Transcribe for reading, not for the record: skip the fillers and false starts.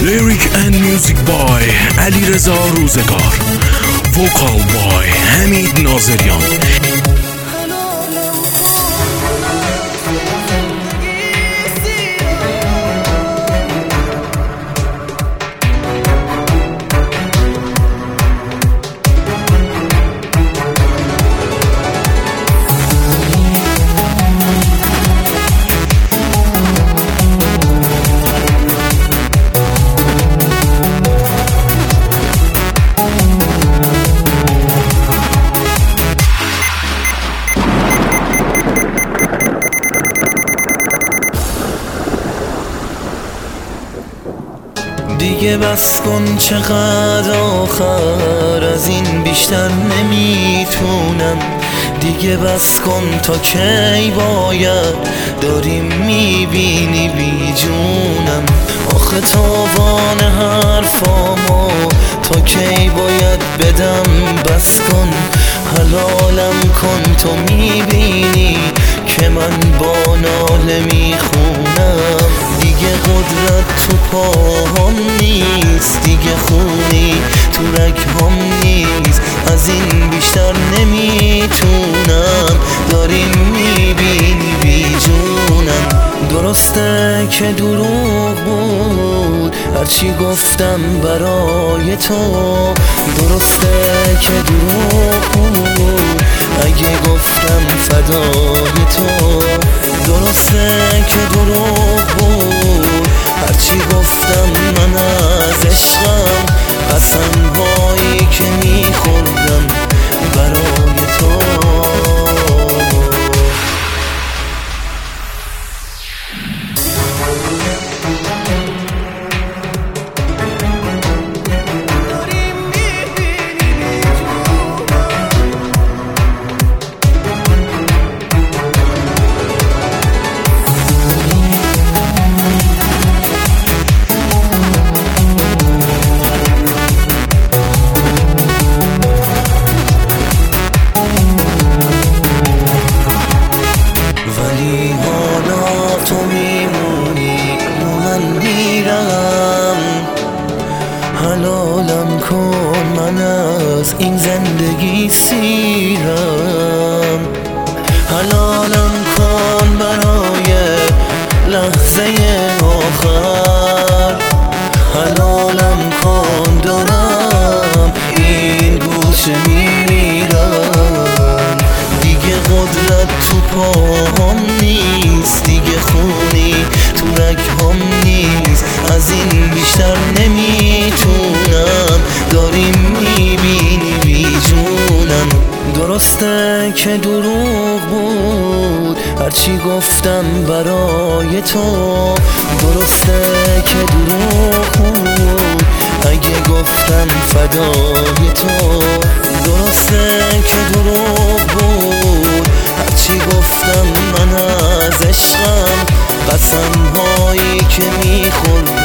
Lyric and Music by علیرضا روزگار. Vocal by حمید ناظریان. دیگه بس کن، چقدر آخر، از این بیشتر نمیتونم. دیگه بس کن، تا کی باید داریم میبینی بی جونم. آخه تاوان حرفامو تا کی باید بدم؟ بس کن، حلالم کن، تو میبینی که من با ناله میخونم. دیگه قدرت تو پاهم نیست، دیگه خونی تو رگهام نیست. از این بیشتر نمیتونم، داریم میبینی بی جونم. درسته که دروغ بود هرچی گفتم برای تو، درسته که دروغ بود اگه گفتم فدای تو. درسته که دروغ بود هرچی گفتم من از عشقم، قسم‌هایی که میخوردم برای تو. ولی حالا تو میمونی، من میرم. حلالم کن، من از این زندگی سیرم. حلالم کن برای لحظه آخر. حلالم کن، دارم این گوشه میمیرم. دیگه قدرت تو پاهم نیست، دیگه خونی تو رگهام نیست. از این بیشتر نمیتونم، داریم میبینی بی جونم. درسته که دروغ بود هرچی گفتم برای تو، درسته که دروغ بود اگه گفتم فدای تو. درسته که دروغ بود هرچی گفتم من از عشقم، قسم‌هایی که میخوردم